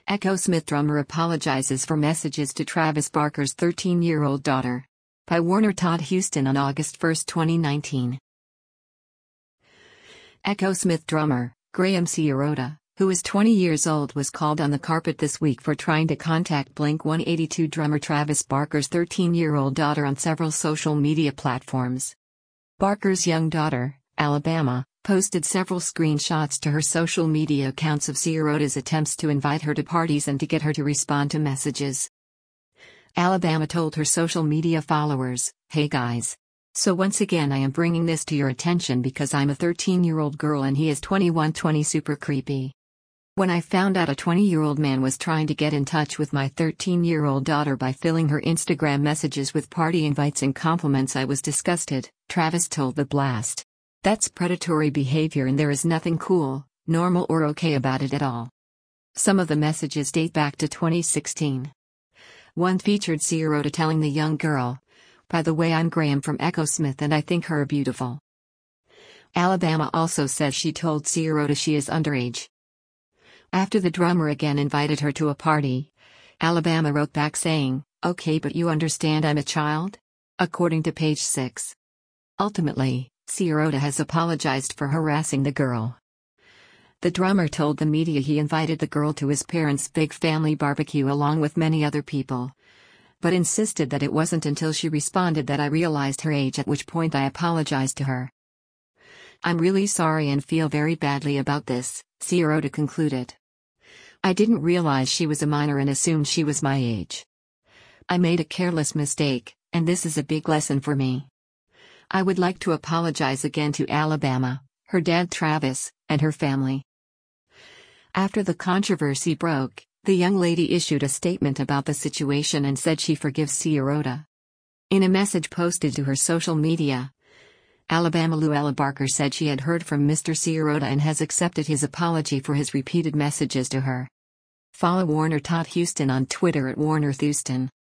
Echo Smith drummer apologizes for messages to Travis Barker's 13-year-old daughter. By Warner Todd Huston on August 1, 2019. Echo Smith drummer, Graham Sierota, who is 20 years old, was called on the carpet this week for trying to contact Blink-182 drummer Travis Barker's 13-year-old daughter on several social media platforms. Barker's young daughter, Alabama, posted several screenshots to her social media accounts of Sierota's attempts to invite her to parties and to get her to respond to messages. Alabama told her social media followers, "Hey guys. So once again I am bringing this to your attention because I'm a 13-year-old girl and he is 21, super creepy. When I found out a 20-year-old man was trying to get in touch with my 13-year-old daughter by filling her Instagram messages with party invites and compliments, I was disgusted," Travis told The Blast. "That's predatory behavior and there is nothing cool, normal or okay about it at all." Some of the messages date back to 2016. One featured Sierota telling the young girl, "By the way, I'm Graham from Echo Smith and I think her beautiful." Alabama also says she told Sierota she is underage. After the drummer again invited her to a party, Alabama wrote back saying, "Okay, but you understand I'm a child?" According to Page 6. Ultimately, Sierota has apologized for harassing the girl. The drummer told the media he invited the girl to his parents' big family barbecue along with many other people, but insisted that it wasn't until she responded that I realized her age, at which point I apologized to her. "I'm really sorry and feel very badly about this," Sierota concluded. "I didn't realize she was a minor and assumed she was my age. I made a careless mistake, and this is a big lesson for me. I would like to apologize again to Alabama, her dad Travis, and her family." After the controversy broke, the young lady issued a statement about the situation and said she forgives Sierota. In a message posted to her social media, Alabama Luella Barker said she had heard from Mr. Sierota and has accepted his apology for his repeated messages to her. Follow Warner Todd Huston on Twitter at Warner Thuston.